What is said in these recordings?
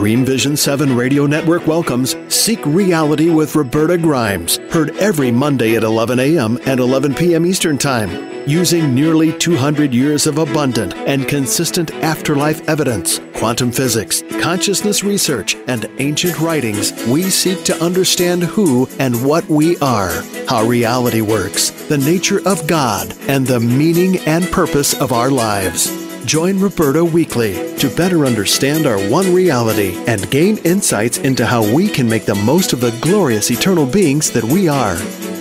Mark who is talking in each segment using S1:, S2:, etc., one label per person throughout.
S1: Dream Vision 7 Radio Network welcomes Seek Reality with Roberta Grimes, heard every Monday at 11 a.m. and 11 p.m. Eastern Time. Using nearly 200 years of abundant and consistent afterlife evidence, quantum physics, consciousness research, and ancient writings, we seek to understand who and what we are, how reality works, the nature of God, and the meaning and purpose of our lives. Join Roberta weekly to better understand our one reality and gain insights into how we can make the most of the glorious eternal beings that we are.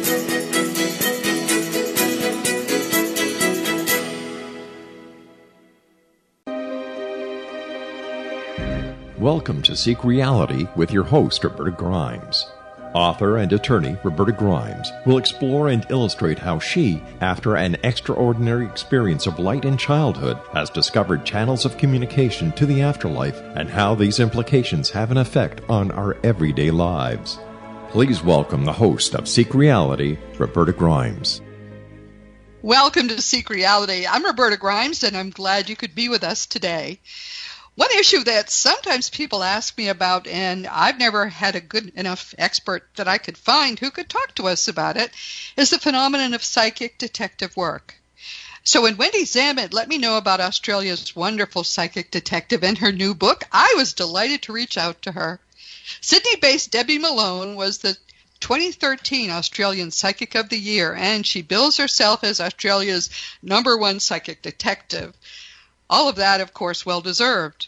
S2: Welcome to Seek Reality with your host, Roberta Grimes. Author and attorney Roberta Grimes will explore and illustrate how she, after an extraordinary experience of light in childhood, has discovered channels of communication to the afterlife and how these implications have an effect on our everyday lives. Please welcome the host of Seek Reality, Roberta Grimes.
S3: Welcome to Seek Reality. I'm Roberta Grimes, and I'm glad you could be with us today. One issue that sometimes people ask me about, and I've never had a good enough expert that I could find who could talk to us about it, is the phenomenon of psychic detective work. So when Wendy Zammit let me know about Australia's wonderful psychic detective and her new book, I was delighted to reach out to her. Sydney-based Debbie Malone was the 2013 Australian Psychic of the Year, and she bills herself as Australia's #1 psychic detective. All of that, of course, well-deserved.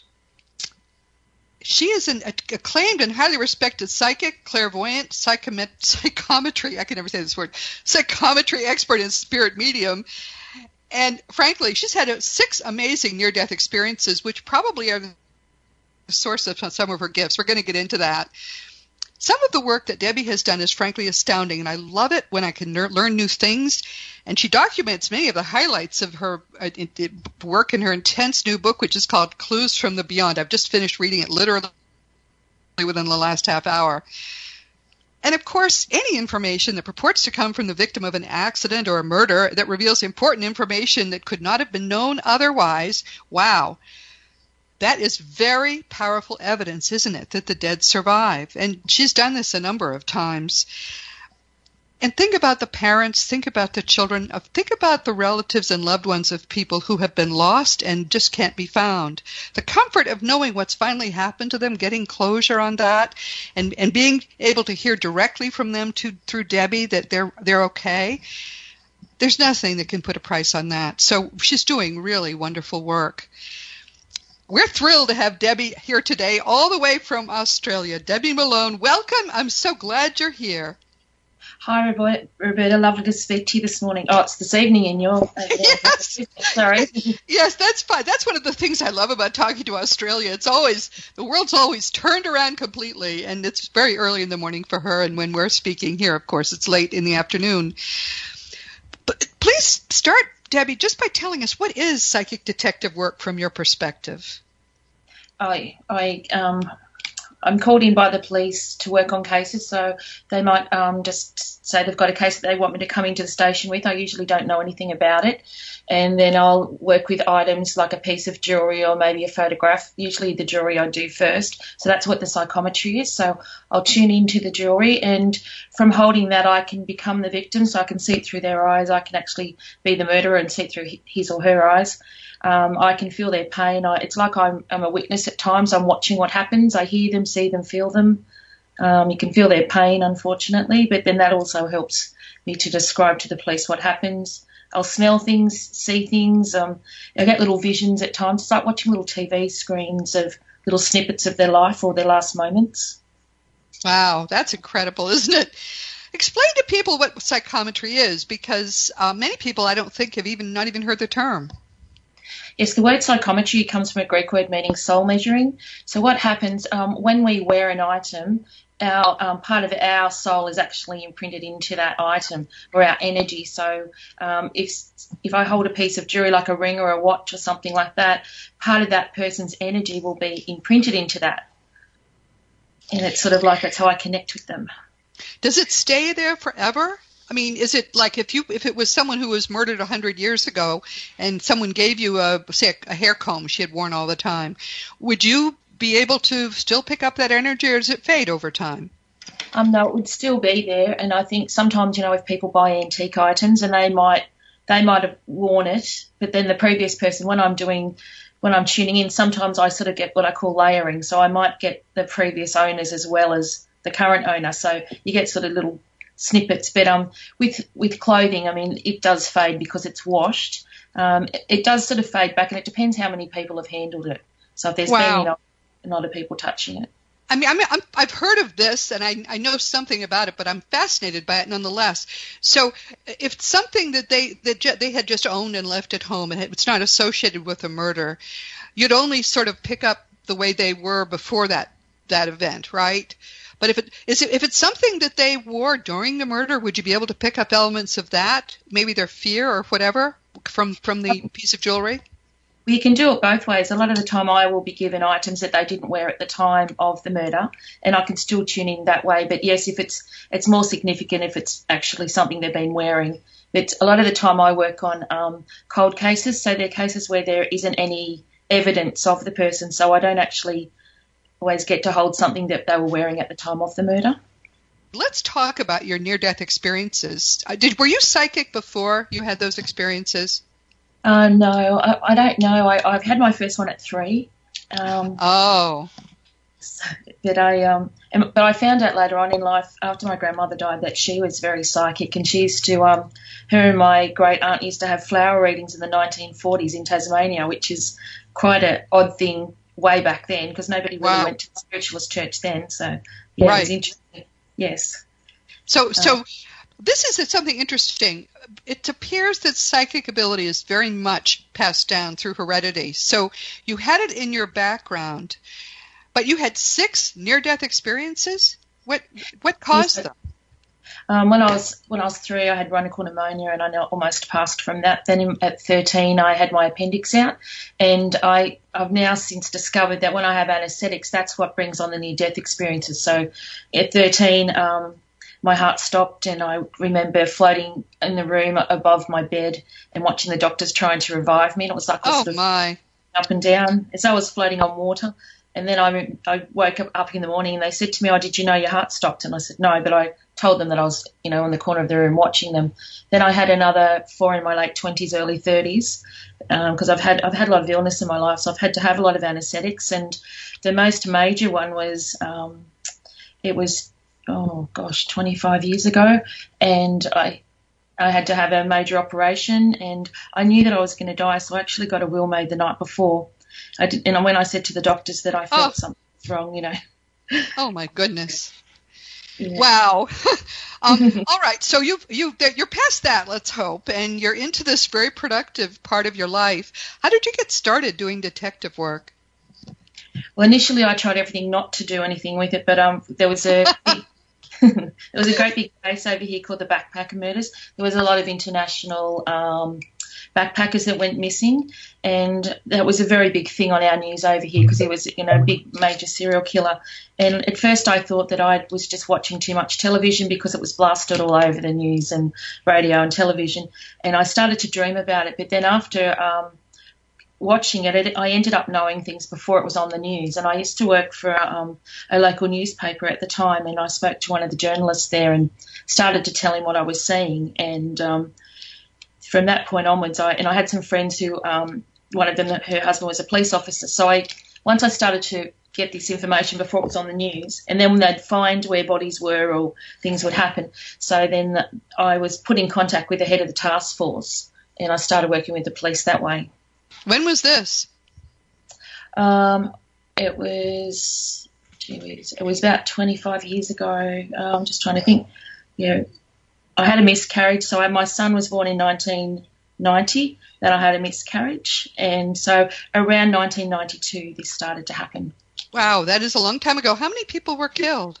S3: She is an acclaimed and highly respected psychic, clairvoyant, psychometry, I can never say this word, psychometry expert and spirit medium. And frankly, she's had 6 amazing near-death experiences, which probably are the source of some of her gifts. We're going to get into that. Some of the work that Debbie has done is frankly astounding, and I love it when I can learn new things. And she documents many of the highlights of her work in her intense new book, which is called Clues from the Beyond. I've just finished reading it literally within the last half hour. And of course, any information that purports to come from the victim of an accident or a murder that reveals important information that could not have been known otherwise, wow. That is very powerful evidence, isn't it, that the dead survive? And she's done this a number of times. And think about the parents, think about the children, think about the relatives and loved ones of people who have been lost and just can't be found. The comfort of knowing what's finally happened to them, getting closure on that, and being able to hear directly from them through Debbie that they're okay. There's nothing that can put a price on that. So she's doing really wonderful work. We're thrilled to have Debbie here today, all the way from Australia. Debbie Malone, welcome. I'm so glad you're here.
S4: Hi, Roberta. Lovely to speak to you this morning. Oh, it's this evening in your...
S3: Yes.
S4: Sorry.
S3: Yes, that's fine. That's one of the things I love about talking to Australia. The world's always turned around completely, and it's very early in the morning for her. And when we're speaking here, of course, it's late in the afternoon. But please start, Debbie, just by telling us, what is psychic detective work from your perspective?
S4: I'm called in by the police to work on cases, so they might just say they've got a case that they want me to come into the station with. I usually don't know anything about it, and then I'll work with items like a piece of jewellery or maybe a photograph. Usually the jewellery I do first, so that's what the psychometry is. So I'll tune into the jewellery, and from holding that I can become the victim, so I can see it through their eyes. I can actually be the murderer and see it through his or her eyes. I can feel their pain. It's like I'm a witness at times. I'm watching what happens. I hear them, see them, feel them. You can feel their pain, unfortunately, but then that also helps me to describe to the police what happens. I'll smell things, see things. I get little visions at times. It's like watching little TV screens of little snippets of their life or their last moments.
S3: Wow, that's incredible, isn't it? Explain to people what psychometry is, because many people, I don't think, have not even heard the term.
S4: Yes, the word psychometry comes from a Greek word meaning soul measuring. So what happens when we wear an item, our part of our soul is actually imprinted into that item, or our energy. So if I hold a piece of jewelry like a ring or a watch or something like that, part of that person's energy will be imprinted into that. And it's sort of like that's how I connect with them.
S3: Does it stay there forever? I mean, is it like if it was someone who was murdered 100 years ago and someone gave you, say, a hair comb she had worn all the time, would you be able to still pick up that energy, or does it fade over time?
S4: No, it would still be there, and I think sometimes, if people buy antique items and they might have worn it, but then the previous person, when I'm tuning in, sometimes I sort of get what I call layering. So I might get the previous owners as well as the current owner. So you get sort of little snippets. But with clothing, it does fade because it's washed. It does sort of fade back, and it depends how many people have handled it. So if there's been a lot of people touching it.
S3: I've heard of this, and I know something about it, but I'm fascinated by it nonetheless. So, if it's something that they had just owned and left at home, and it's not associated with a murder, you'd only sort of pick up the way they were before that event, right? But if it's something that they wore during the murder, would you be able to pick up elements of that, maybe their fear or whatever, from the piece of jewelry?
S4: You can do it both ways. A lot of the time I will be given items that they didn't wear at the time of the murder, and I can still tune in that way. But yes, if it's more significant if it's actually something they've been wearing. But a lot of the time I work on cold cases, so they're cases where there isn't any evidence of the person, so I don't actually always get to hold something that they were wearing at the time of the murder.
S3: Let's talk about your near-death experiences. Were you psychic before you had those experiences?
S4: No, I don't know. I've had my first one at 3.
S3: Oh.
S4: But I found out later on in life, after my grandmother died, that she was very psychic, and she used to, her and my great aunt used to have flower readings in the 1940s in Tasmania, which is quite an odd thing way back then because nobody really went to the spiritualist church then. So, yeah, right. It was interesting. Yes.
S3: So this is something interesting. It appears that psychic ability is very much passed down through heredity. So you had it in your background, but you had 6 near-death experiences? What caused them?
S4: When I was 3, I had chronic pneumonia, and I almost passed from that. Then at 13, I had my appendix out, and I've now since discovered that when I have anaesthetics, that's what brings on the near-death experiences. So at 13, my heart stopped, and I remember floating in the room above my bed and watching the doctors trying to revive me. And it was like up and down as I was floating on water. And then I woke up in the morning, and they said to me, "Oh, did you know your heart stopped?" And I said, "No," but I told them that I was, in the corner of the room watching them. Then I had another 4 in my late 20s, early 30s, because I've had a lot of illness in my life, so I've had to have a lot of anaesthetics. And the most major one was, it was 25 years ago, and I had to have a major operation, and I knew that I was going to die, so I actually got a will made the night before. And when I said to the doctors that I felt something was wrong,
S3: Oh my goodness!
S4: Yeah.
S3: Wow. All right, so you're past that, let's hope, and you're into this very productive part of your life. How did you get started doing detective work?
S4: Well, initially I tried everything not to do anything with it, but there was a there was a great big case over here called the Backpacker Murders. There was a lot of international backpackers that went missing, and that was a very big thing on our news over here because he was, a big major serial killer. And at first I thought that I was just watching too much television because it was blasted all over the news and radio and television, and I started to dream about it. But then after watching it, I ended up knowing things before it was on the news. And I used to work for a local newspaper at the time, and I spoke to one of the journalists there and started to tell him what I was seeing. And from that point onwards, I had some friends who, one of them, her husband was a police officer. So once I started to get this information before it was on the news, and then when they'd find where bodies were or things would happen. So then I was put in contact with the head of the task force, and I started working with the police that way.
S3: When was this?
S4: It was about 25 years ago. I'm just trying to think. I had a miscarriage. So my son was born in 1990. Then I had a miscarriage. And so around 1992, this started to happen.
S3: Wow, that is a long time ago. How many people were killed?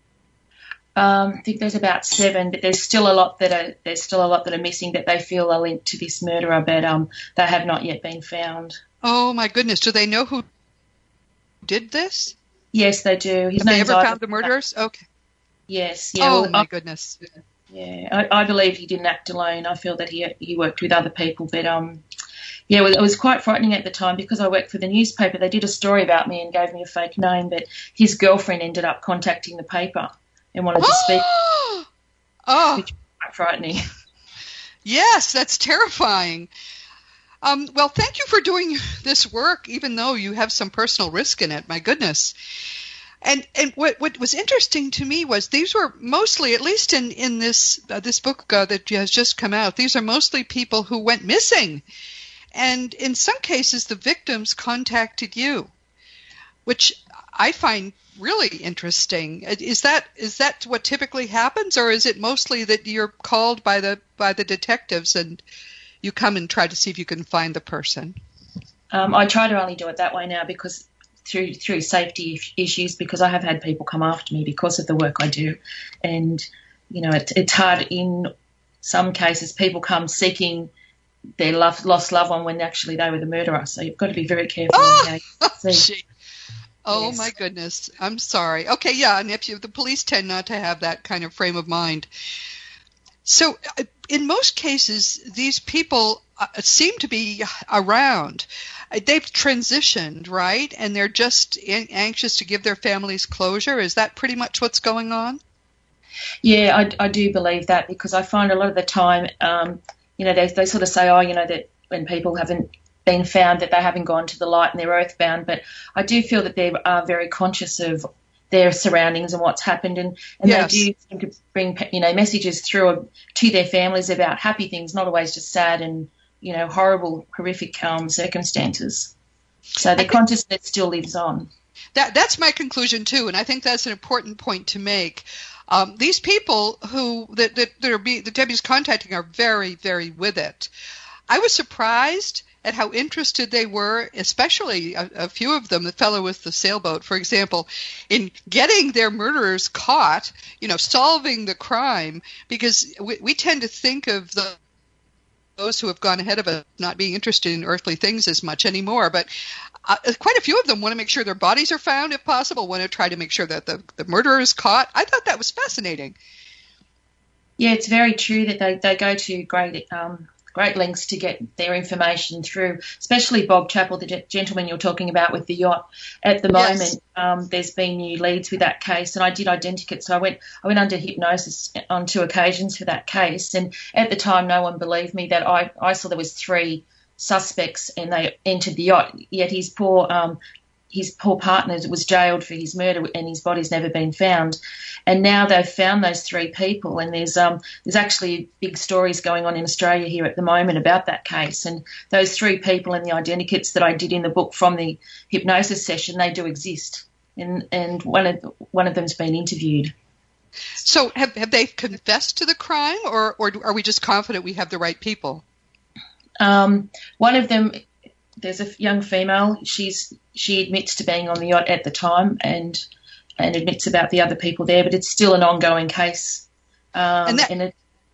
S4: I think there's about 7, but there's still a lot that are missing that they feel are linked to this murderer, but they have not yet been found.
S3: Oh my goodness! Do they know who did this?
S4: Yes, they do.
S3: Have they ever found the murderers? Okay.
S4: Yes. Yeah.
S3: Oh my goodness.
S4: Yeah, I believe he didn't act alone. I feel that he worked with other people, but Yeah, well, it was quite frightening at the time because I worked for the newspaper. They did a story about me and gave me a fake name, but his girlfriend ended up contacting the paper and wanted to speak, which was quite frightening.
S3: Yes, that's terrifying. Well, thank you for doing this work, even though you have some personal risk in it. My goodness. And what was interesting to me was these were mostly, at least in this book that has just come out, these are mostly people who went missing. And in some cases, the victims contacted you, which I find really interesting. Is that what typically happens, or is it mostly that you're called by the detectives and you come and try to see if you can find the person?
S4: I try to only do it that way now because through safety issues, because I have had people come after me because of the work I do, and it's hard in some cases. People come seeking their lost loved one when actually they were the murderer. So you've got to be very careful.
S3: Yes. My goodness. I'm sorry. Okay, yeah, and the police tend not to have that kind of frame of mind. So in most cases, these people seem to be around. They've transitioned, right? And they're just anxious to give their families closure. Is that pretty much what's going on?
S4: Yeah, I do believe that, because I find a lot of the time, they sort of say, that when people haven't been found, that they haven't gone to the light and they're earthbound. But I do feel that they are very conscious of their surroundings and what's happened, and yes, they do seem to bring messages through to their families about happy things, not always just sad and horrible, horrific circumstances. So the consciousness still lives on.
S3: That's my conclusion too, and I think that's an important point to make. These people who the deputies contacting are very, very with it. I was surprised at how interested they were, especially a few of them, the fellow with the sailboat, for example, in getting their murderers caught, solving the crime, because we tend to think of those who have gone ahead of us not being interested in earthly things as much anymore. But quite a few of them want to make sure their bodies are found, if possible, want to try to make sure that the murderer is caught. I thought that was fascinating.
S4: Yeah, it's very true that they go to great lengths to get their information through, especially Bob Chappell, the gentleman you're talking about with the yacht. At the moment, there's been new leads with that case, and I did identikit. So I went under hypnosis on 2 occasions for that case, and at the time no one believed me that I saw there was 3 suspects and they entered the yacht, yet his poor partner was jailed for his murder and his body's never been found. And now they've found those 3 people, and there's actually big stories going on in Australia here at the moment about that case. And those 3 people and the identikits that I did in the book from the hypnosis session, they do exist. And one of them's been interviewed.
S3: So have they confessed to the crime, or are we just confident we have the right people?
S4: One of them, there's a young female, she admits to being on the yacht at the time and admits about the other people there, but it's still an ongoing case. His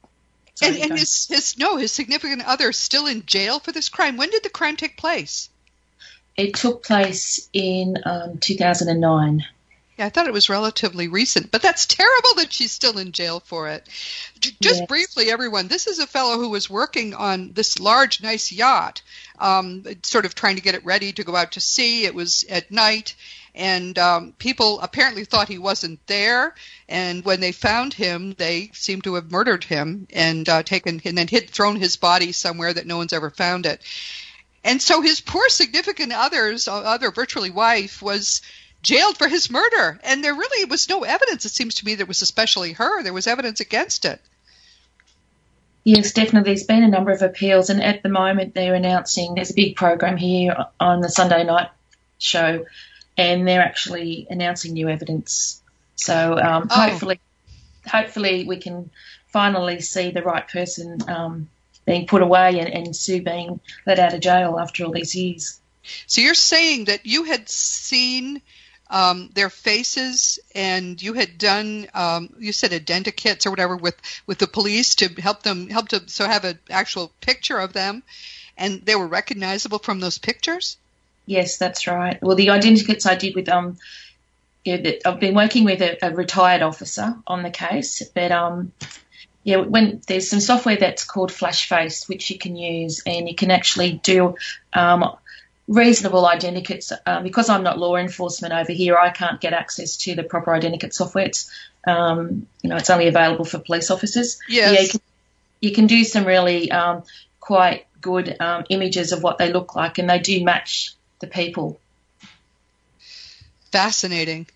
S4: significant other is still in jail for this crime. When did the crime take place? It took place in 2009.
S3: Yeah, I thought it was relatively recent, but that's terrible that she's still in jail for it. Just briefly, everyone, this is a fellow who was working on this large, nice yacht, sort of trying to get it ready to go out to sea. It was at night, and people apparently thought he wasn't there, and when they found him, they seemed to have murdered him and thrown his body somewhere that no one's ever found it. And so his poor significant other virtually wife, was jailed for his murder, and there really was no evidence, it seems to me, that it was especially her. There was evidence against it.
S4: Yes, definitely. There's been a number of appeals, and at the moment they're announcing, there's a big program here on the Sunday night show, and they're actually announcing new evidence. So hopefully we can finally see the right person being put away and Sue being let out of jail after all these years.
S3: So you're saying that you had seen their faces, and you had done, you said identikits or whatever with the police to help to have an actual picture of them, and they were recognizable from those pictures?
S4: Yes, that's right. Well, the identikits I did with I've been working with a retired officer on the case, but Yeah, when there's some software that's called FlashFace, which you can use, and you can actually do reasonable identicates. Because I'm not law enforcement over here, I can't get access to the proper identicate software. It's it's only available for police officers.
S3: Yes.
S4: Yeah, you can do some really quite good images of what they look like, and they do match the people.
S3: Fascinating.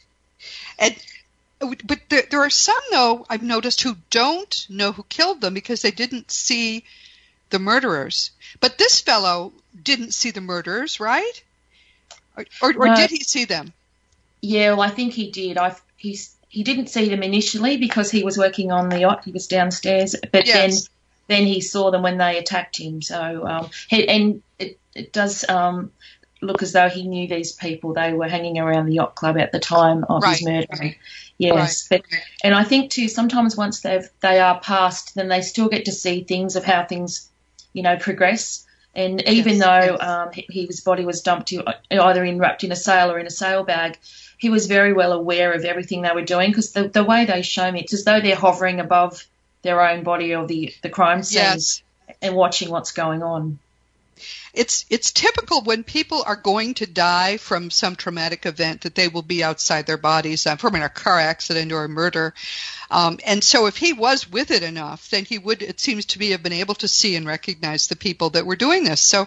S3: But there are some, though, I've noticed, who don't know who killed them because they didn't see the murderers. But this fellow didn't see the murderers, right? Or
S4: No.
S3: did he see them?
S4: Yeah, well, I think he did. He didn't see them initially because he was working on the yacht. He was downstairs, but
S3: Yes.
S4: then he saw them when they attacked him. So it does look as though he knew these people. They were hanging around the yacht club at the time of his murder. Yes,
S3: Right.
S4: And I think too sometimes once they are past, then they still get to see things of how things, progress. And even though his body was dumped either wrapped in a sail or in a sail bag, he was very well aware of everything they were doing because the way they show me, it's as though they're hovering above their own body or the crime scene and watching what's going on.
S3: It's typical when people are going to die from some traumatic event that they will be outside their bodies from a car accident or a murder. And so if he was with it enough, then he would, it seems to me, have been able to see and recognize the people that were doing this. So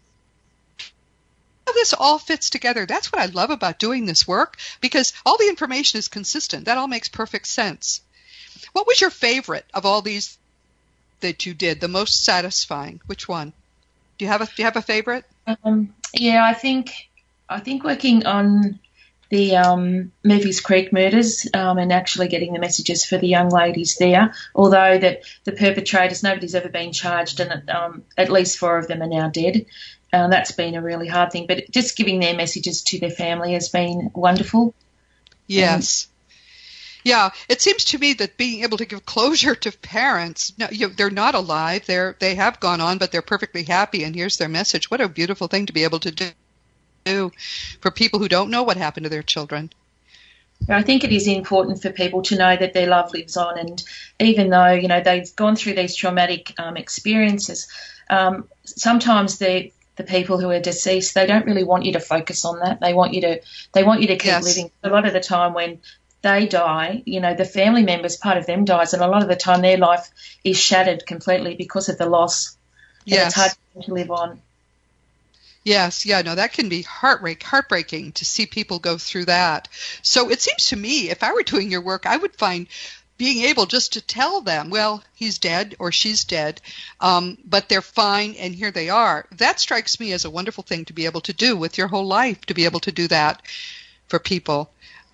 S3: this all fits together. That's what I love about doing this work, because all the information is consistent. That all makes perfect sense. What was your favorite of all these that you did, the most satisfying? Which one? Do you have a favorite?
S4: Yeah, I think working on the Murphy's Creek murders and actually getting the messages for the young ladies there, although that the perpetrators, nobody's ever been charged, and at least 4 of them are now dead. That's been a really hard thing, but just giving their messages to their family has been wonderful.
S3: Yes. Yeah, it seems to me that being able to give closure to parents, they're not alive, they have gone on, but they're perfectly happy, and here's their message. What a beautiful thing to be able to do for people who don't know what happened to their children.
S4: I think it is important for people to know that their love lives on, and even though they've gone through these traumatic experiences, sometimes the people who are deceased, they don't really want you to focus on that. They want you to keep living. A lot of the time when they die, the family members, part of them dies, and a lot of the time their life is shattered completely because of the loss.
S3: Yes.
S4: And it's hard for them to live on.
S3: Yes, that can be heartbreaking to see people go through that. So it seems to me, if I were doing your work, I would find being able just to tell them, well, he's dead or she's dead, but they're fine and here they are. That strikes me as a wonderful thing to be able to do with your whole life, to be able to do that for people.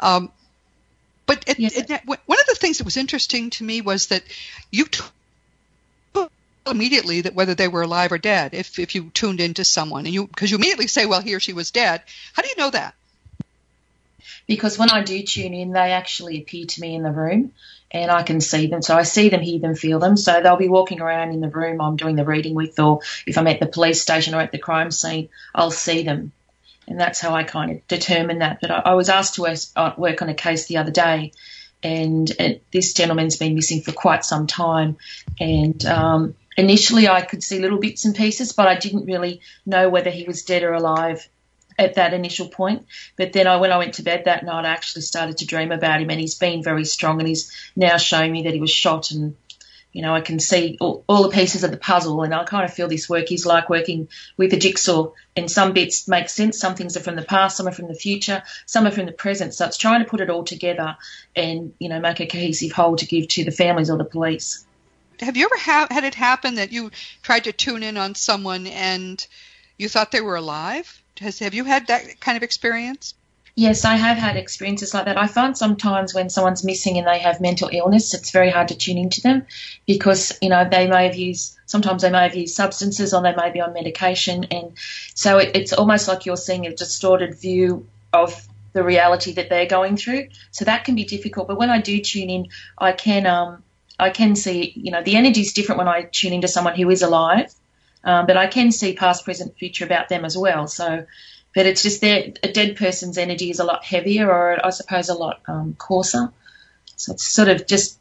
S3: But one of the things that was interesting to me was that you told immediately that whether they were alive or dead if you tuned into someone, and because you immediately say, well, he or she was dead. How do you know that?
S4: Because when I do tune in, they actually appear to me in the room, and I can see them. So I see them, hear them, feel them. So they'll be walking around in the room I'm doing the reading with, or if I'm at the police station or at the crime scene, I'll see them. And that's how I kind of determine that. But I was asked to work on a case the other day, and this gentleman's been missing for quite some time. And initially I could see little bits and pieces, but I didn't really know whether he was dead or alive at that initial point. But then when I went to bed that night, I actually started to dream about him, and he's been very strong, and he's now showing me that he was shot, and I can see all the pieces of the puzzle, and I kind of feel this work is like working with a jigsaw, and some bits make sense, some things are from the past, some are from the future, some are from the present. So it's trying to put it all together and, make a cohesive whole to give to the families or the police.
S3: Have you ever had it happen that you tried to tune in on someone and you thought they were alive? Have you had that kind of experience?
S4: Yes, I have had experiences like that. I find sometimes when someone's missing and they have mental illness, it's very hard to tune into them because, they may have used substances, or they may be on medication. And so it's almost like you're seeing a distorted view of the reality that they're going through. So that can be difficult. But when I do tune in, I can see, the energy is different when I tune into someone who is alive, but I can see past, present, future about them as well. So, but it's just a dead person's energy is a lot heavier, or I suppose a lot coarser. So it's sort of just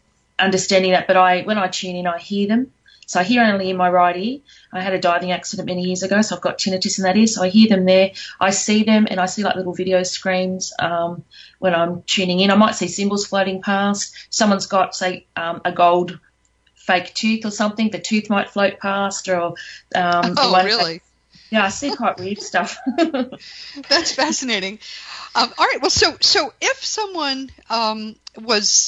S4: understanding that. But when I tune in, I hear them. So I hear only in my right ear. I had a diving accident many years ago, so I've got tinnitus in that ear. So I hear them there. I see them, and I see like little video screens when I'm tuning in. I might see symbols floating past. Someone's got, say, a gold fake tooth or something. The tooth might float past, or
S3: really?
S4: Yeah, I see quite weird stuff.
S3: That's fascinating. All right. Well, so if someone was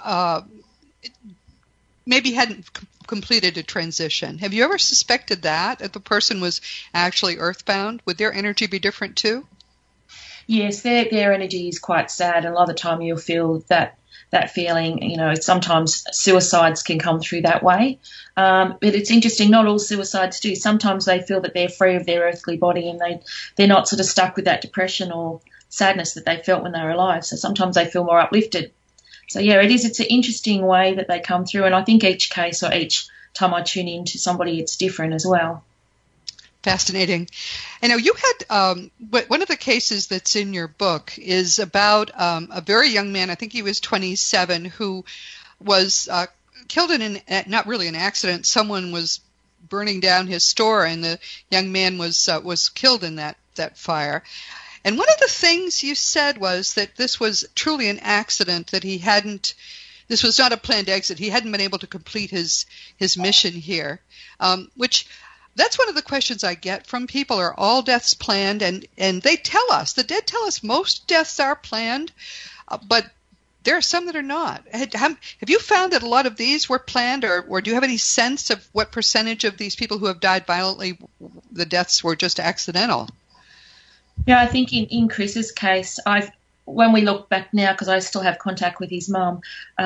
S3: maybe hadn't completed a transition, have you ever suspected that if the person was actually earthbound? Would their energy be different too?
S4: Yes, their energy is quite sad, and a lot of the time you'll feel that feeling. You know, sometimes suicides can come through that way. But it's interesting, not all suicides do. Sometimes they feel that they're free of their earthly body, and they're not sort of stuck with that depression or sadness that they felt when they were alive. So sometimes they feel more uplifted. So yeah, it's an interesting way that they come through, and I think each case or each time I tune in to somebody, it's different as well.
S3: Fascinating. I know you had one of the cases that's in your book is about a very young man, I think he was 27, who was killed in not really an accident. Someone was burning down his store, and the young man was killed in that fire. And one of the things you said was that this was truly an accident, that this was not a planned exit. He hadn't been able to complete his mission here, which that's one of the questions I get from people. Are all deaths planned? And they tell us, the dead tell us most deaths are planned, but there are some that are not. Have you found that a lot of these were planned, or do you have any sense of what percentage of these people who have died violently, the deaths were just accidental?
S4: Yeah, I think in Chris's case, when we look back now, because I still have contact with his mum,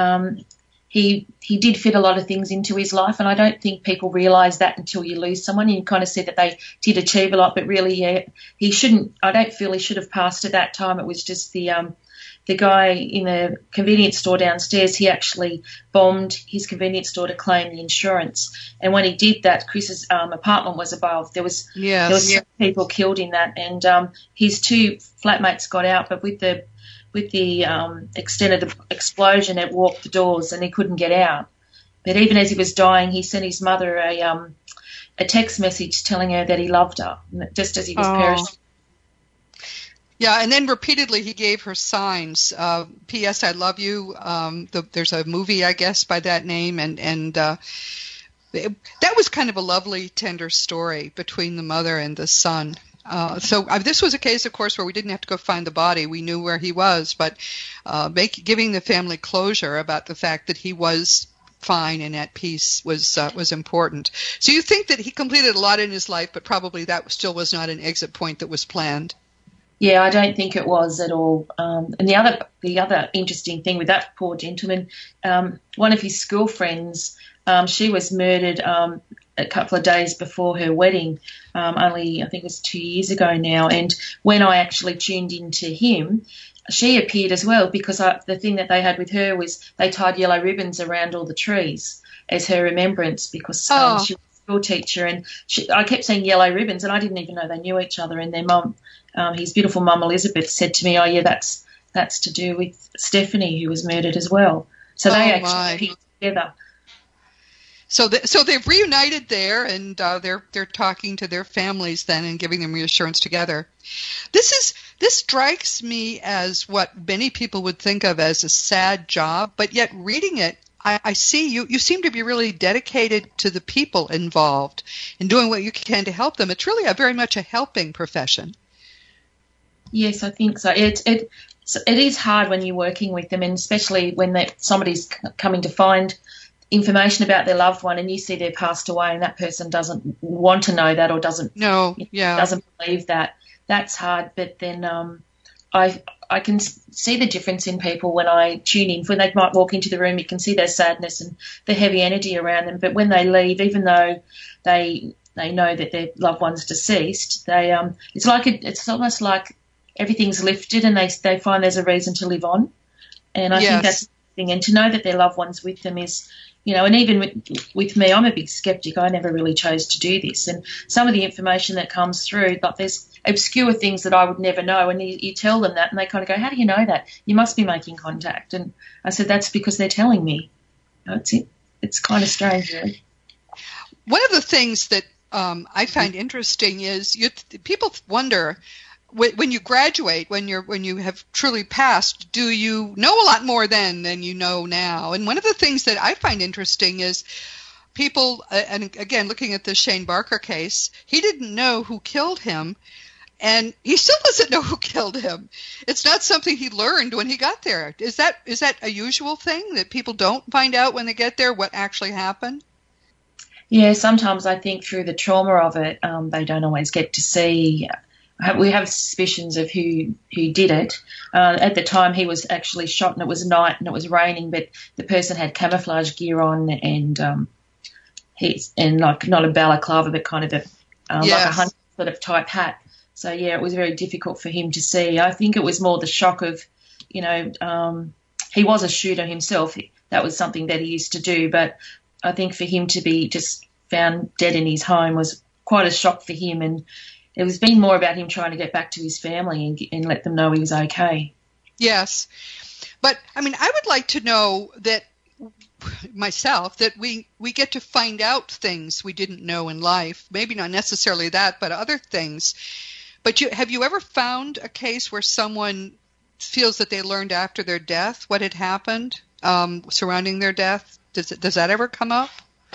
S4: he did fit a lot of things into his life, and I don't think people realise that until you lose someone. You kind of see that they did achieve a lot, but really, yeah, he shouldn't. I don't feel he should have passed at that time. It was just the guy in the convenience store downstairs. He actually bombed his convenience store to claim the insurance, and when he did that, Chris's apartment was above. There was people killed in that, and his two flatmates got out, but with the extent of the explosion, it warped the doors and he couldn't get out. But even as he was dying, he sent his mother a text message telling her that he loved her, just as he was perishing.
S3: Yeah, and then repeatedly he gave her signs. P.S. I love you. There's a movie, I guess, by that name, and that was kind of a lovely, tender story between the mother and the son. So this was a case, of course, where we didn't have to go find the body. We knew where he was, but giving the family closure about the fact that he was fine and at peace was important. So you think that he completed a lot in his life, but probably that still was not an exit point that was planned.
S4: Yeah, I don't think it was at all. And the other interesting thing with that poor gentleman, one of his school friends, she was murdered a couple of days before her wedding, only I think it was 2 years ago now. And when I actually tuned into him, she appeared as well, because the thing that they had with her was they tied yellow ribbons around all the trees as her remembrance, because she was a school teacher, and I kept seeing yellow ribbons, and I didn't even know they knew each other. And their mum, his beautiful mum Elizabeth, said to me, "Oh yeah, that's to do with Stephanie, who was murdered as well." So they actually appeared together.
S3: So they've reunited there, and they're talking to their families then and giving them reassurance together. This strikes me as what many people would think of as a sad job, but yet reading it, I see you seem to be really dedicated to the people involved and doing what you can to help them. It's really very much a helping profession.
S4: Yes, I think so. It is hard when you're working with them, and especially when somebody's coming to find information about their loved one, and you see they're passed away, and that person doesn't want to know that, or doesn't believe that. That's hard. But then I can see the difference in people when I tune in. When they might walk into the room, you can see their sadness and the heavy energy around them. But when they leave, even though they know that their loved one's deceased, it's almost like everything's lifted, and they find there's a reason to live on. And I think that's the thing. And to know that their loved one's with them is, and even with me, I'm a big skeptic. I never really chose to do this. And some of the information that comes through, like there's obscure things that I would never know. And you tell them that, and they kind of go, "How do you know that? You must be making contact." And I said, "That's because they're telling me." It's kind of strange, really.
S3: One of the things that I find interesting is people wonder when you graduate, when you have truly passed, do you know a lot more then than you know now? And one of the things that I find interesting is people, and again, looking at the Shane Barker case, he didn't know who killed him, and he still doesn't know who killed him. It's not something he learned when he got there. Is that a usual thing, that people don't find out when they get there what actually happened?
S4: Yeah, sometimes I think through the trauma of it, they don't always get to see. We have suspicions of who did it. At the time, he was actually shot, and it was night and it was raining, but the person had camouflage gear on, and like not a balaclava, but kind of like a hunter sort of type hat. So yeah, it was very difficult for him to see. I think it was more the shock of, he was a shooter himself. That was something that he used to do, but I think for him to be just found dead in his home was quite a shock for him, and it was been more about him trying to get back to his family and let them know he was okay.
S3: Yes. But, I mean, I would like to know that myself, that we get to find out things we didn't know in life. Maybe not necessarily that, but other things. But have you ever found a case where someone feels that they learned after their death what had happened surrounding their death? Does that ever come up?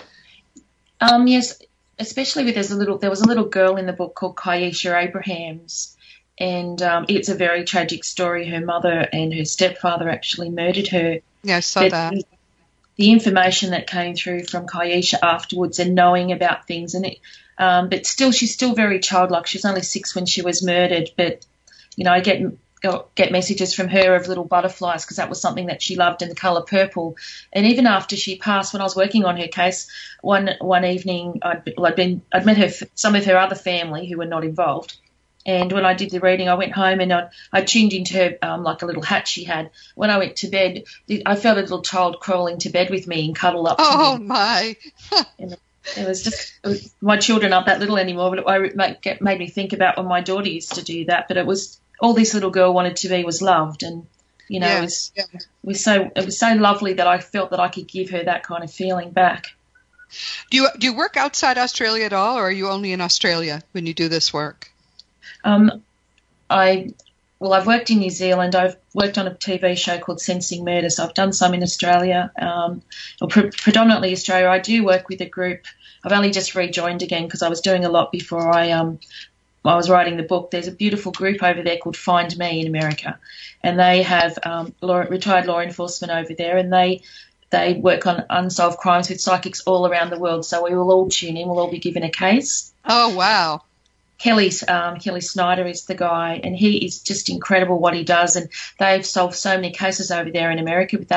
S4: Yes. Especially there was a little girl in the book called Kiesha Abrahams, and it's a very tragic story. Her mother and her stepfather actually murdered her.
S3: Yeah, I saw that.
S4: The information that came through from Kiesha afterwards, and knowing about things, and but still, she's still very childlike. She was only 6 when she was murdered, but I get messages from her of little butterflies, because that was something that she loved, in the colour purple. And even after she passed, when I was working on her case, one evening I'd met some of her other family who were not involved. And when I did the reading, I went home and I tuned into her like a little hat she had. When I went to bed, I felt a little child crawling to bed with me and cuddle up to me.
S3: Oh, my.
S4: And it was my children aren't that little anymore, but it made me think about when my daughter used to do that. But it was all this little girl wanted to be was loved, and
S3: yes.
S4: it was so lovely that I felt that I could give her that kind of feeling back.
S3: Do you work outside Australia at all, or are you only in Australia when you do this work?
S4: I've worked in New Zealand. I've worked on a TV show called Sensing Murder, so I've done some in Australia, predominantly Australia. I do work with a group. I've only just rejoined again because I was doing a lot before I was writing the book. There's a beautiful group over there called Find Me in America, and they have retired law enforcement over there, and they work on unsolved crimes with psychics all around the world. So we will all tune in. We'll all be given a case.
S3: Oh, wow.
S4: Kelly Snyder is the guy, and he is just incredible what he does. And they've solved so many cases over there in America. But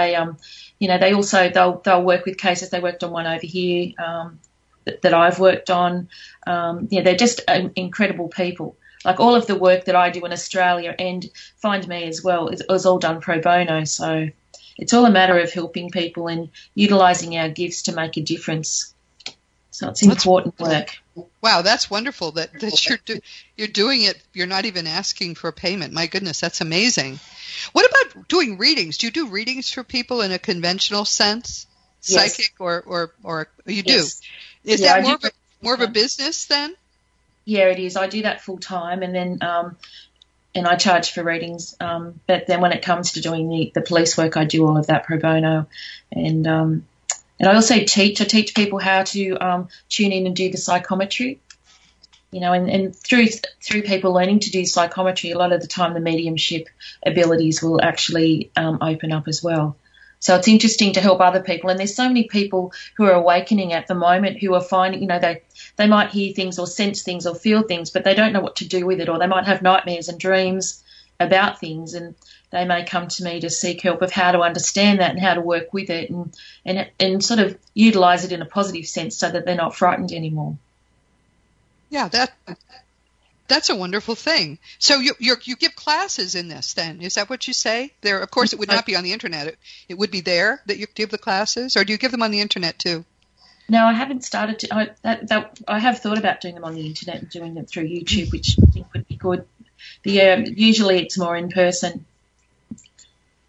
S4: they'll work with cases. They worked on one over here that I've worked on. They're just incredible people. Like all of the work that I do in Australia and Find Me as well is all done pro bono. So it's all a matter of helping people and utilising our gifts to make a difference. So it's important work.
S3: Wow, that's wonderful that you're doing it. You're not even asking for payment. My goodness, that's amazing. What about doing readings? Do you do readings for people in a conventional sense?
S4: Yes.
S3: Psychic or you
S4: yes.
S3: do? Is that more of a business then?
S4: Yeah, it is. I do that full time, and then and I charge for readings. But then when it comes to doing the police work, I do all of that pro bono, and I also teach. I teach people how to tune in and do the psychometry. And through people learning to do psychometry, a lot of the time the mediumship abilities will actually open up as well. So it's interesting to help other people. And there's so many people who are awakening at the moment who are finding, they might hear things or sense things or feel things, but they don't know what to do with it, or they might have nightmares and dreams about things, and they may come to me to seek help of how to understand that and how to work with it and sort of utilise it in a positive sense so that they're not frightened anymore.
S3: Yeah, that's a wonderful thing. So you give classes in this then? Is that what you say? There, of course, it would not be on the internet. It would be there that you give the classes, or do you give them on the internet too?
S4: No, I haven't started to. I have thought about doing them on the internet and doing them through YouTube, which I think would be good. But yeah, usually it's more in person.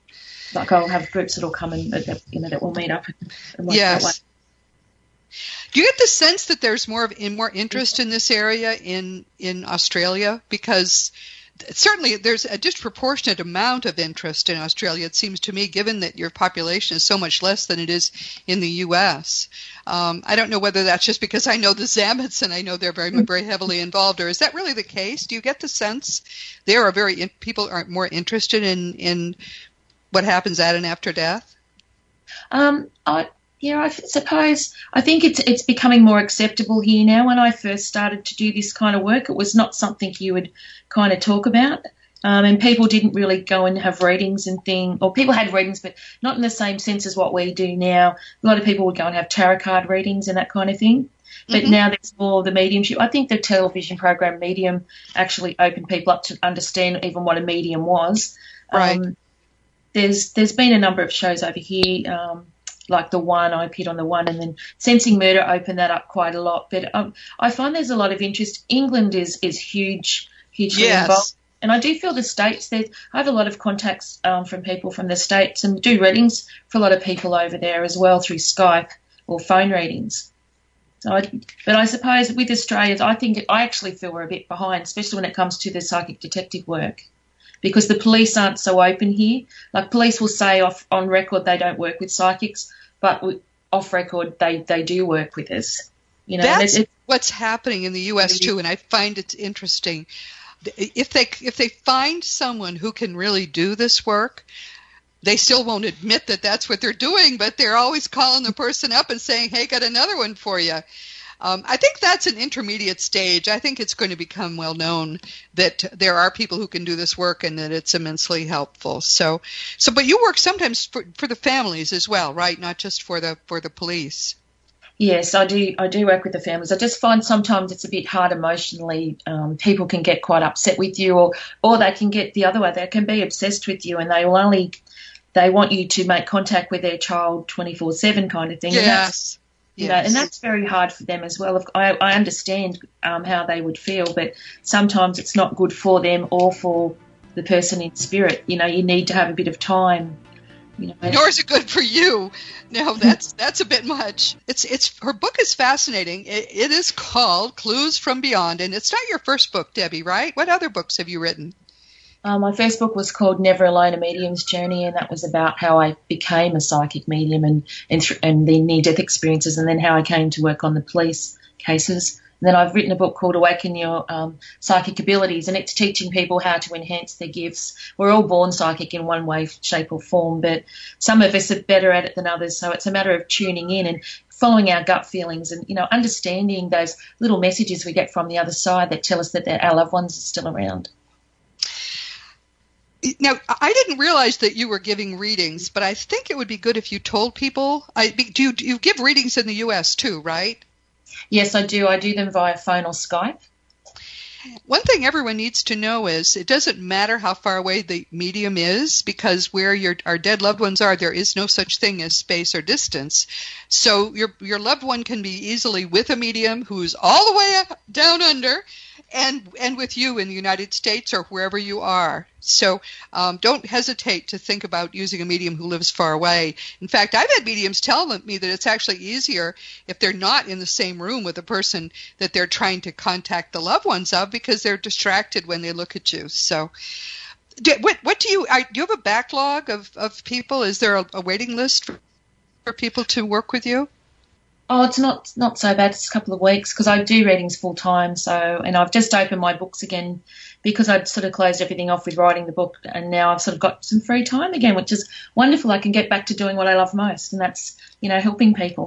S4: like I'll have groups that'll come and that will meet up and work that way.
S3: Do you get the sense that there's more interest in this area in Australia? Because certainly there's a disproportionate amount of interest in Australia, it seems to me, given that your population is so much less than it is in the U.S. I don't know whether that's just because I know the Zamets and I know they're very, very heavily involved, or is that really the case? Do you get the sense people are more interested in what happens at and after death?
S4: I suppose I think it's becoming more acceptable here now. When I first started to do this kind of work, it was not something you would kind of talk about, and people didn't really go and have readings and things, or people had readings, but not in the same sense as what we do now. A lot of people would go and have tarot card readings and that kind of thing. But now there's more of the mediumship. I think the television program Medium actually opened people up to understand even what a medium was.
S3: Right.
S4: There's been a number of shows over here. Like The One, I appeared on The One, and then Sensing Murder opened that up quite a lot. But I find there's a lot of interest. England is hugely involved. And I do feel the States, I have a lot of contacts from people from the States and do readings for a lot of people over there as well through Skype or phone readings. But I suppose with Australia, I actually feel we're a bit behind, especially when it comes to the psychic detective work, because the police aren't so open here. Like, police will say on record they don't work with psychics, but off record they do work with us.
S3: That's what's happening in the U.S. too, and I find it interesting. If they find someone who can really do this work, they still won't admit that that's what they're doing, but they're always calling the person up and saying, "Hey, got another one for you." I think that's an intermediate stage. I think it's going to become well known that there are people who can do this work and that it's immensely helpful. But you work sometimes for the families as well, right? Not just for the police.
S4: Yes, I do work with the families. I just find sometimes it's a bit hard emotionally. People can get quite upset with you, or they can get the other way. They can be obsessed with you, and they want you to make contact with their child 24/7 kind of thing.
S3: Yes.
S4: And that's very hard for them as well. I understand how they would feel, but sometimes it's not good for them or for the person in spirit. You need to have a bit of time.
S3: Nor is it good for you. No, that's a bit much. Her book is fascinating. It is called Clues from Beyond, and it's not your first book, Debbie, right? What other books have you written?
S4: My first book was called Never Alone, A Medium's Journey, and that was about how I became a psychic medium and the near-death experiences, and then how I came to work on the police cases. And then I've written a book called Awaken Your Psychic Abilities, and it's teaching people how to enhance their gifts. We're all born psychic in one way, shape or form, but some of us are better at it than others, so it's a matter of tuning in and following our gut feelings and, understanding those little messages we get from the other side that tell us that our loved ones are still around.
S3: Now, I didn't realize that you were giving readings, but I think it would be good if you told people. Do you give readings in the U.S. too, right?
S4: Yes, I do. I do them via phone or Skype.
S3: One thing everyone needs to know is it doesn't matter how far away the medium is, because where our dead loved ones are, there is no such thing as space or distance. So your loved one can be easily with a medium who's all the way down under, and with you in the United States or wherever you are. So don't hesitate to think about using a medium who lives far away. In fact, I've had mediums tell me that it's actually easier if they're not in the same room with the person that they're trying to contact the loved ones of, because they're distracted when they look at you. So do you have a backlog of people? Is there a waiting list for people to work with you?
S4: Oh, it's not so bad. It's a couple of weeks because I do readings full time. And I've just opened my books again because I'd sort of closed everything off with writing the book, and now I've sort of got some free time again, which is wonderful. I can get back to doing what I love most, and that's, helping people.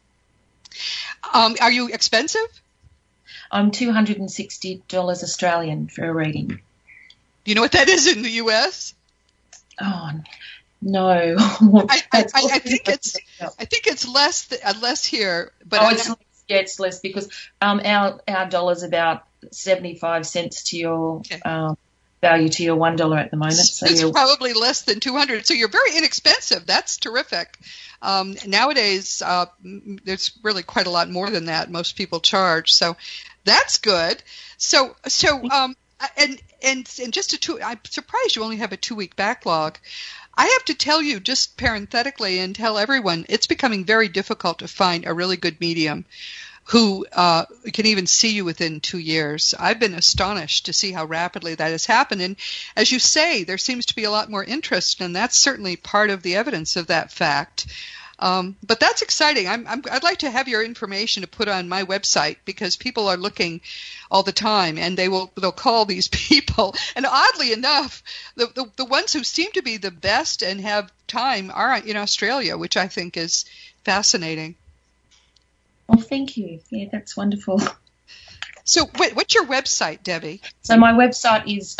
S3: Are you expensive?
S4: I'm $260 Australian for a reading.
S3: Do you know what that is in the U.S.?
S4: Oh, no.
S3: I think it's less here, but
S4: it's less because our dollar's about 75 cents to your value to your $1 at the moment. So
S3: it's probably less than 200. So you're very inexpensive. That's terrific. Nowadays, there's really quite a lot more than that most people charge. So that's good. And just I'm surprised you only have a 2-week backlog. I have to tell you, just parenthetically, and tell everyone, it's becoming very difficult to find a really good medium who can even see you within 2 years. I've been astonished to see how rapidly that has happened. And as you say, there seems to be a lot more interest, and that's certainly part of the evidence of that fact. But that's exciting. I'd like to have your information to put on my website, because people are looking all the time, and they'll call these people. And oddly enough, the ones who seem to be the best and have time are in Australia, which I think is fascinating.
S4: Well, thank you. Yeah, that's wonderful.
S3: So what's your website, Debbie?
S4: So my website is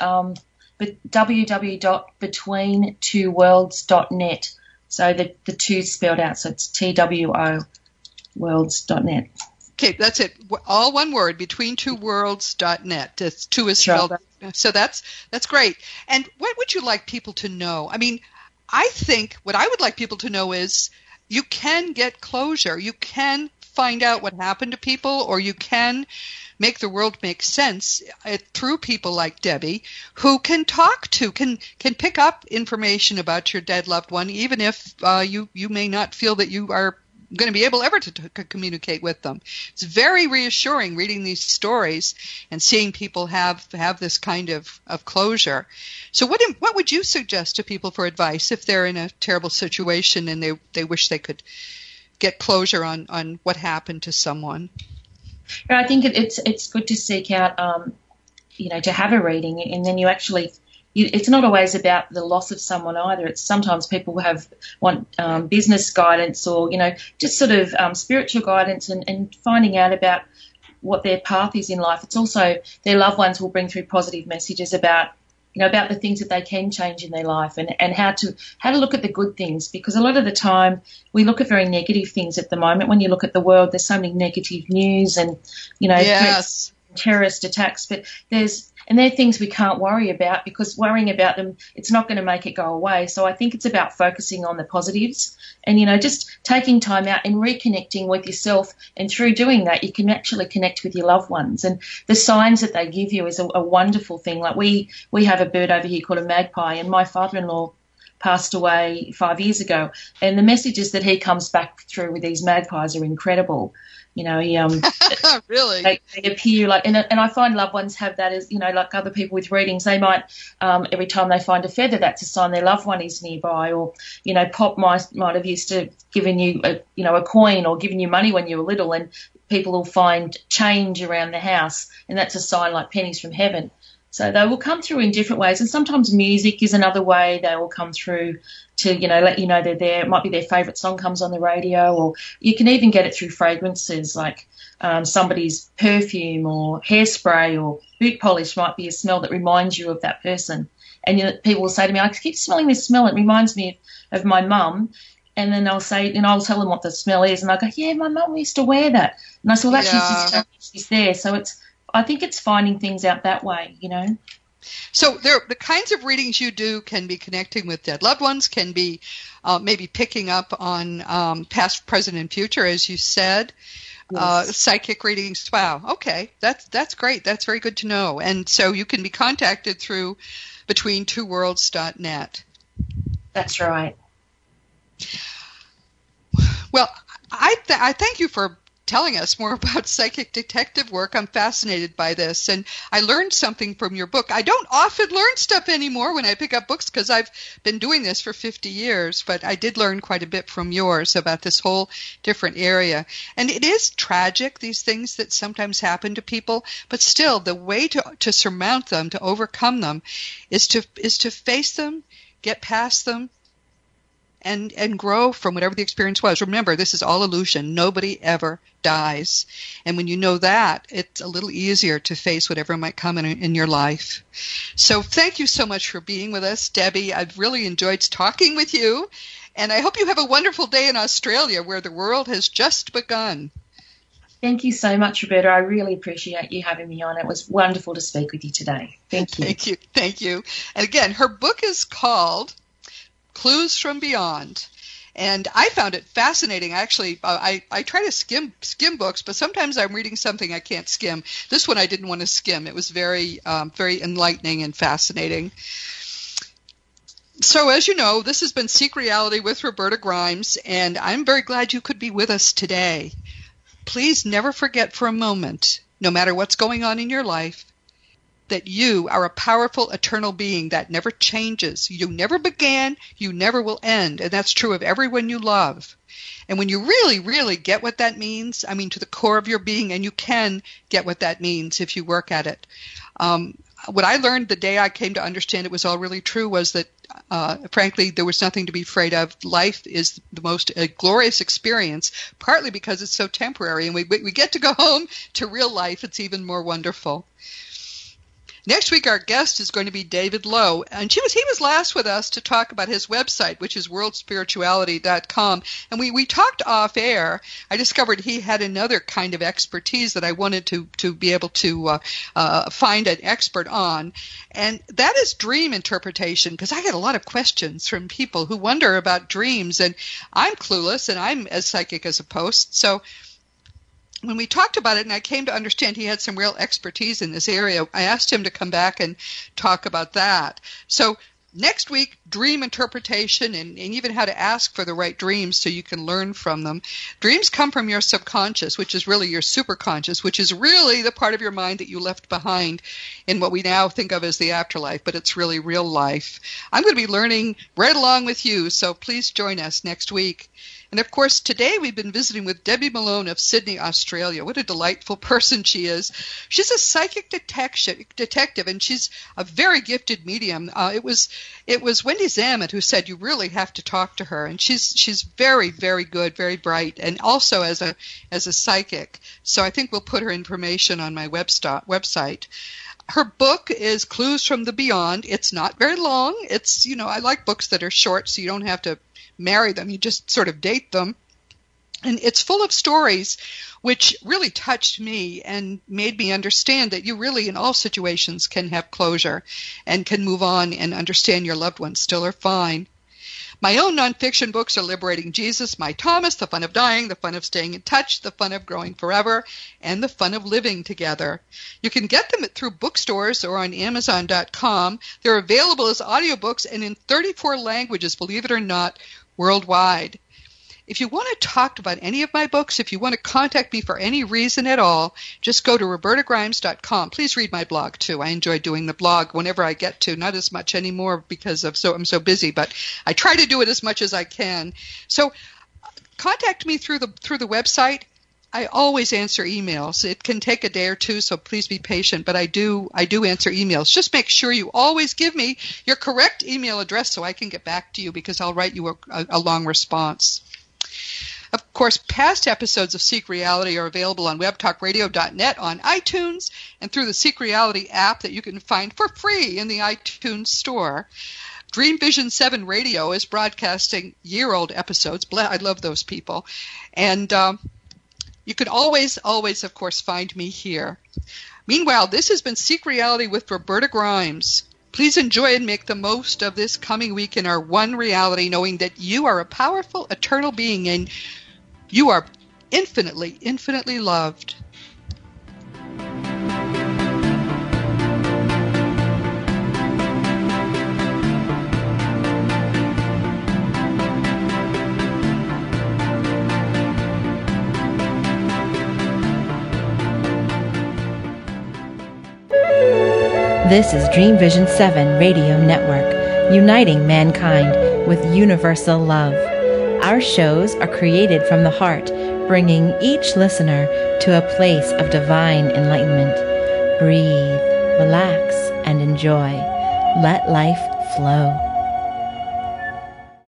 S4: www.betweentwoworlds.net. So the two spelled out, so it's TWO worlds.net.
S3: Okay, that's it. All one word, betweentwoworlds.net. It's two is spelled out. So that's great. And what would you like people to know? I mean, I think what I would like people to know is you can get closure. You can find out what happened to people, or you can make the world make sense through people like Debbie, who can can pick up information about your dead loved one, even if you may not feel that you are going to be able ever to communicate with them. It's very reassuring reading these stories and seeing people have this kind of closure. So what would you suggest to people for advice if they're in a terrible situation and they wish they could get closure on what happened to someone?
S4: I think it's good to seek out, to have a reading, and then it's not always about the loss of someone either. It's sometimes people want business guidance, or just sort of spiritual guidance, and finding out about what their path is in life. It's also their loved ones will bring through positive messages about the things that they can change in their life, and how to look at the good things, because a lot of the time we look at very negative things at the moment. When you look at the world, there's so many negative news and,
S3: yes,
S4: terrorist attacks, but they're things we can't worry about, because worrying about them, it's not going to make it go away. So I think it's about focusing on the positives and, just taking time out and reconnecting with yourself. And through doing that, you can actually connect with your loved ones. And the signs that they give you is a wonderful thing. Like we have a bird over here called a magpie, and my father-in-law passed away 5 years ago. And the messages that he comes back through with these magpies are incredible.
S3: Really?
S4: They appear like, and I find loved ones have that as, like other people with readings, they might, every time they find a feather, that's a sign their loved one is nearby. Or, Pop might have used to giving you a coin or giving you money when you were little, and people will find change around the house, and that's a sign like pennies from heaven. So they will come through in different ways, and sometimes music is another way they will come through to, let you know they're there. It might be their favourite song comes on the radio, or you can even get it through fragrances, like somebody's perfume or hairspray or boot polish might be a smell that reminds you of that person. And people will say to me, I keep smelling this smell, it reminds me of my mum. And then I'll say, I'll tell them what the smell is, and I go, yeah, my mum used to wear that. And I said, well, actually, she's there. So I think it's finding things out that way,
S3: So the kinds of readings you do can be connecting with dead loved ones, can be maybe picking up on past, present, and future, as you said. Yes. Psychic readings. Wow. Okay. That's great. That's very good to know. And so you can be contacted through betweentwoworlds.net.
S4: That's right.
S3: Well, I thank you for telling us more about psychic detective work. I'm fascinated by this, and I learned something from your book. I don't often learn stuff anymore when I pick up books, because I've been doing this for 50 years, but I did learn quite a bit from yours about this whole different area. And it is tragic, these things that sometimes happen to people, but still the way to surmount them, to overcome them, is to face them, get past them, and grow from whatever the experience was. Remember, this is all illusion. Nobody ever dies. And when you know that, it's a little easier to face whatever might come in your life. So thank you so much for being with us, Debbie. I've really enjoyed talking with you. And I hope you have a wonderful day in Australia, where the world has just begun.
S4: Thank you so much, Roberta. I really appreciate you having me on. It was wonderful to speak with you today. Thank you.
S3: Thank you. Thank you. And again, her book is called Clues from Beyond, and I found it fascinating. Actually, I try to skim books, but sometimes I'm reading something I can't skim. This one I didn't want to skim. It was very very enlightening and fascinating. So as you know, this has been Seek Reality with Roberta Grimes, and I'm very glad you could be with us today. Please never forget for a moment, no matter what's going on in your life, that you are a powerful, eternal being that never changes. You never began, you never will end, and that's true of everyone you love. And when you really, really get what that means, I mean to the core of your being, and you can get what that means if you work at it. What I learned the day I came to understand it was all really true was that, frankly, there was nothing to be afraid of. Life is the most glorious experience, partly because it's so temporary, and we get to go home to real life. It's even more wonderful. Next week, our guest is going to be David Lowe, and he was last with us to talk about his website, which is worldspirituality.com, and we talked off air. I discovered he had another kind of expertise that I wanted to be able to find an expert on, and that is dream interpretation, because I get a lot of questions from people who wonder about dreams, and I'm clueless, and I'm as psychic as a post, so when we talked about it and I came to understand he had some real expertise in this area, I asked him to come back and talk about that. So next week, dream interpretation and even how to ask for the right dreams so you can learn from them. Dreams come from your subconscious, which is really your superconscious, which is really the part of your mind that you left behind in what we now think of as the afterlife, but it's really real life. I'm going to be learning right along with you, so please join us next week. And, of course, today we've been visiting with Debbie Malone of Sydney, Australia. What a delightful person she is. She's a psychic detective, and she's a very gifted medium. It was Wendy Zamet who said you really have to talk to her, and she's very, very good, very bright, and also as a psychic. So I think we'll put her information on my website. Her book is Clues from the Beyond. It's not very long. It's, I like books that are short so you don't have to marry them. You just sort of date them. And it's full of stories which really touched me and made me understand that you really in all situations can have closure and can move on and understand your loved ones still are fine. My own nonfiction books are Liberating Jesus, My Thomas, The Fun of Dying, The Fun of Staying in Touch, The Fun of Growing Forever, and The Fun of Living Together. You can get them through bookstores or on Amazon.com. They're available as audiobooks and in 34 languages, believe it or not, worldwide. If you want to talk about any of my books, if you want to contact me for any reason at all, just go to robertagrimes.com. Please read my blog, too. I enjoy doing the blog whenever I get to. Not as much anymore because I'm so busy, but I try to do it as much as I can. So contact me through the website. I always answer emails. It can take a day or two, so please be patient, but I do answer emails. Just make sure you always give me your correct email address so I can get back to you, because I'll write you a long response. Of course, past episodes of Seek Reality are available on webtalkradio.net, on iTunes, and through the Seek Reality app that you can find for free in the iTunes store. Dream Vision 7 Radio is broadcasting year-old episodes. I love those people. And you can always, of course, find me here. Meanwhile, this has been Seek Reality with Roberta Grimes. Please enjoy and make the most of this coming week in our one reality, knowing that you are a powerful, eternal being and you are infinitely, infinitely loved.
S5: This is Dream Vision 7 Radio Network, uniting mankind with universal love. Our shows are created from the heart, bringing each listener to a place of divine enlightenment. Breathe, relax, and enjoy. Let life flow.